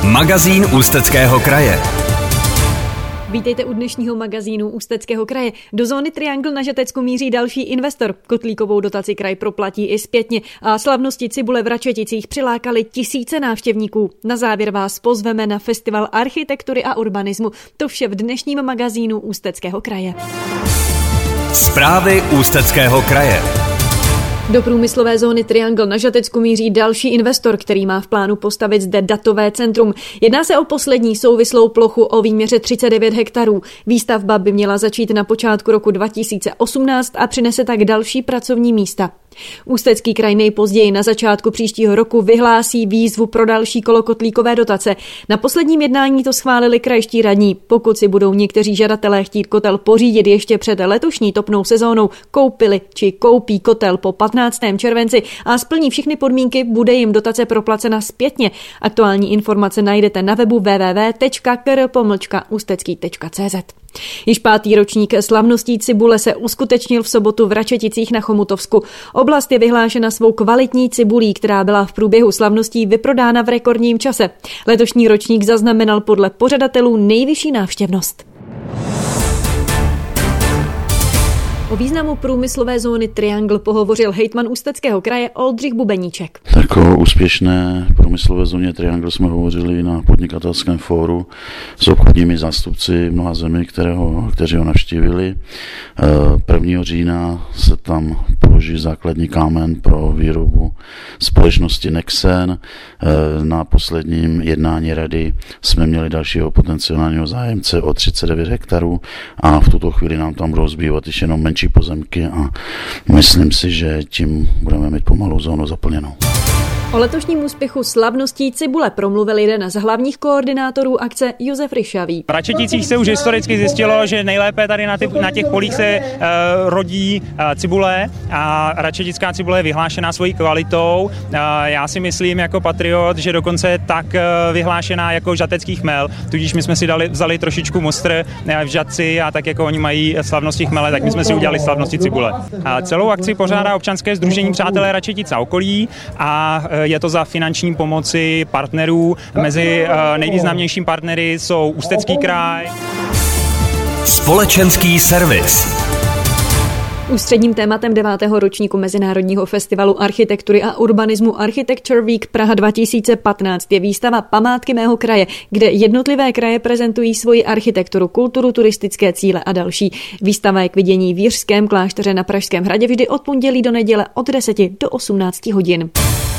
Magazín Ústeckého kraje. Vítejte u dnešního magazínu Ústeckého kraje. Do zóny Triangle na Žatecku míří další investor. Kotlíkovou dotaci kraj proplatí i zpětně a slavnosti cibule v Račeticích přilákaly tisíce návštěvníků. Na závěr vás pozveme na festival architektury a urbanismu. To vše v dnešním magazínu Ústeckého kraje. Zprávy Ústeckého kraje. Do průmyslové zóny Triangle na Žatecku míří další investor, který má v plánu postavit zde datové centrum. Jedná se o poslední souvislou plochu o výměře 39 hektarů. Výstavba by měla začít na počátku roku 2018 a přinese tak další pracovní místa. Ústecký kraj nejpozději na začátku příštího roku vyhlásí výzvu pro další kolo kotlíkové dotace. Na posledním jednání to schválili krajští radní. Pokud si budou někteří žadatelé chtít kotel pořídit ještě před letošní topnou sezónou, koupili či koupí kotel po 15. červenci a splní všechny podmínky, bude jim dotace proplacena zpětně. Aktuální informace najdete na webu www.kr.ústecký.cz. Již 5. ročník slavností cibule se uskutečnil v sobotu v Račeticích na Chomutovsku. Oblast je vyhlášena svou kvalitní cibulí, která byla v průběhu slavností vyprodána v rekordním čase. Letošní ročník zaznamenal podle pořadatelů nejvyšší návštěvnost. O významu průmyslové zóny Triangle pohovořil hejtman Ústeckého kraje Oldřich Bubeníček. Tak o úspěšné průmyslové zóně Triangle jsme hovořili na podnikatelském fóru s obchodními zástupci mnoha zemí, kteří ho navštívili. 1. října se tam položí základní kámen pro výrobu společnosti Nexen. Na posledním jednání rady jsme měli dalšího potenciálního zájemce o 39 hektarů a v tuto chvíli nám tam budou zbývat ještě jenom menší pozemky a myslím si, že tím budeme mít pomalu zónu zaplněnou. O letošním úspěchu slavností cibule promluvil jeden z hlavních koordinátorů akce Josef Ryšavý. V Račeticích se už historicky zjistilo, že nejlépe tady na těch polích se rodí cibule a račetická cibule je vyhlášená svojí kvalitou. Já si myslím jako patriot, že dokonce tak vyhlášená jako žatecký chmel, tudíž my jsme si vzali trošičku mustr v Žatci a tak jako oni mají slavnosti chmele, tak my jsme si udělali slavnosti cibule. Celou akci pořádá občanské sdružení Přátelé Račetic a okolí a je to za finanční pomoci partnerů. Mezi nejvýznamnějším partnery jsou Ústecký kraj. Společenský servis. Ústředním tématem 9. ročníku Mezinárodního festivalu architektury a urbanismu Architecture Week Praha 2015 je výstava Památky mého kraje, kde jednotlivé kraje prezentují svoji architekturu, kulturu, turistické cíle a další. Výstava je k vidění v Jiřském klášteře na Pražském hradě vždy od pondělí do neděle od 10 do 18 hodin.